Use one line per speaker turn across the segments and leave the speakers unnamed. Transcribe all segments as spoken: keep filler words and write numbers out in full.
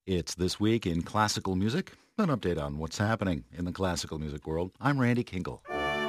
It's This Week in Classical Music, an update on what's happening in the classical music world. I'm Randy Kinkle.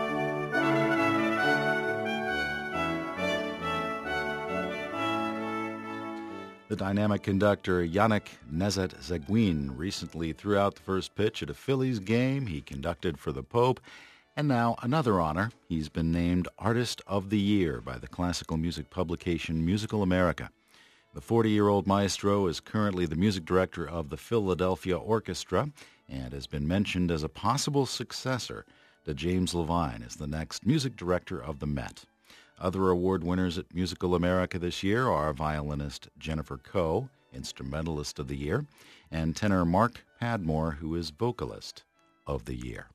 The dynamic conductor Yannick Nézet-Séguin recently threw out the first pitch at a Phillies game. He conducted for the Pope. And now another honor. He's been named Artist of the Year by the classical music publication Musical America. The forty-year-old maestro is currently the music director of the Philadelphia Orchestra and has been mentioned as a possible successor to James Levine as the next music director of the Met. Other award winners at Musical America this year are violinist Jennifer Coe, Instrumentalist of the Year, and tenor Mark Padmore, who is Vocalist of the Year.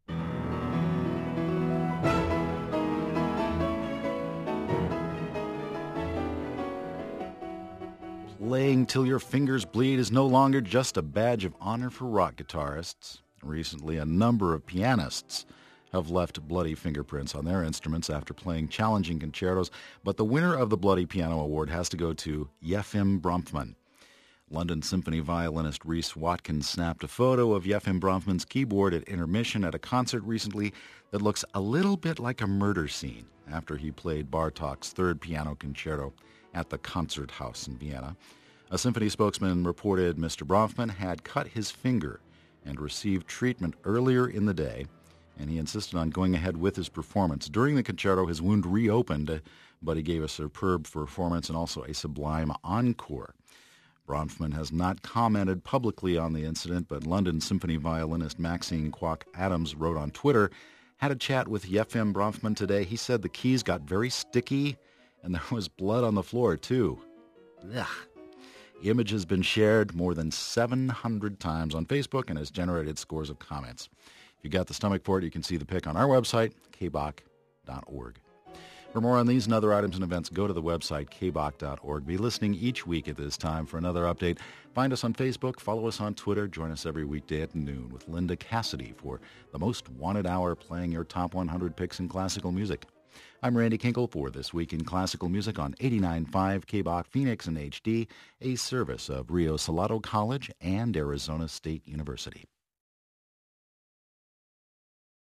Playing till your fingers bleed is no longer just a badge of honor for rock guitarists. Recently, a number of pianists have left bloody fingerprints on their instruments after playing challenging concertos, but the winner of the Bloody Piano Award has to go to Yefim Bronfman. London Symphony violinist Rhys Watkins snapped a photo of Yefim Bronfman's keyboard at intermission at a concert recently that looks a little bit like a murder scene after he played Bartók's third piano concerto at the Concert House in Vienna. A symphony spokesman reported Mister Bronfman had cut his finger and received treatment earlier in the day, and he insisted on going ahead with his performance. During the concerto, his wound reopened, but he gave a superb performance and also a sublime encore. Bronfman has not commented publicly on the incident, but London Symphony violinist Maxine Kwok Adams wrote on Twitter, had a chat with Yefim Bronfman today. He said the keys got very sticky and there was blood on the floor, too. Ugh. The image has been shared more than seven hundred times on Facebook and has generated scores of comments. If you got the stomach for it, you can see the pic on our website, k b o c dot org. For more on these and other items and events, go to the website, k b o c dot org. Be listening each week at this time for another update. Find us on Facebook, follow us on Twitter, join us every weekday at noon with Linda Cassidy for the most wanted hour playing your top one hundred picks in classical music. I'm Randy Kinkle for This Week in Classical Music on eighty-nine point five K B O C Phoenix in H D, a service of Rio Salado College and Arizona State University.